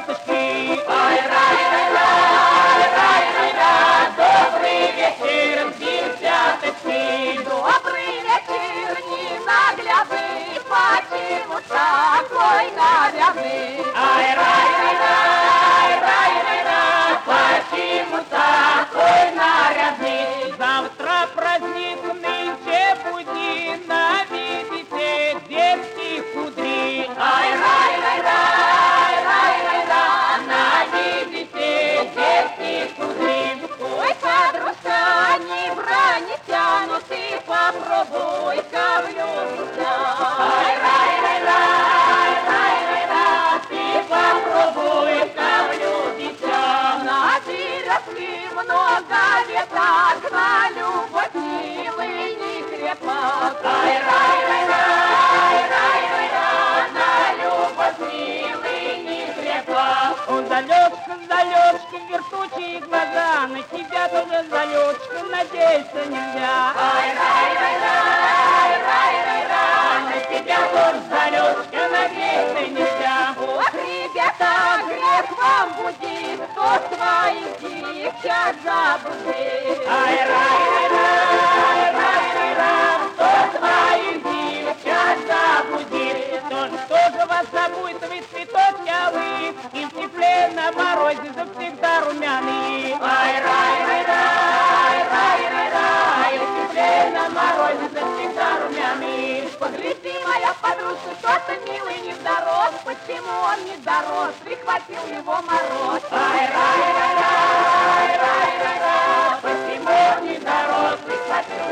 деточки. Ай, рай, рай, рай, рай, рай, рай, добрый вечер, девчаточки. Добрый вечер, ненаглядный, почему такой нарядный? Ай, рай, рай, рай, рай, рай, рай, почему такой нарядный? Завтра праздник, нынче будина, видите, детских кудри. Ай, рай, рай, рай, рай, рай, рай, навидите детских кудри. Ой, подружка, не брани тянут, ты попробуй-ка влюбиться. Ай, рай, рай, рай, рай, рай, рай, ты попробуй-ка влюбиться. Надыросли много веток, на любовь милый не крепок. Ай, рай, рай, рай, рай, рай, рай, на любовь милый не крепок. Он залетчик, вертучие глаза, на тебя тоже залетчик, надеяться нельзя. Ай, рай, рай, рай, рай, рай, рай, на тебя тоже залетчик, надеяться нельзя. Ох, ребята, грех вам будет, кто своих девчат забудет. Ай, рай, рай, рай, рай, рай, рай, кто своих девчат забудет, тоже вас забудет, ведь цветочки, а вы им в тепле на морозе завсегда румяные. Ай, рай, рай, рай, рай, рай, рай, им в тепле на морозе завсегда румяные. Погляди, моя подружка, кто-то милый не здоров. Почему он не здоров? Прихватил его мороз. Ай, рай, рай, рай, рай, рай, рай, почему он не здоров, прихватил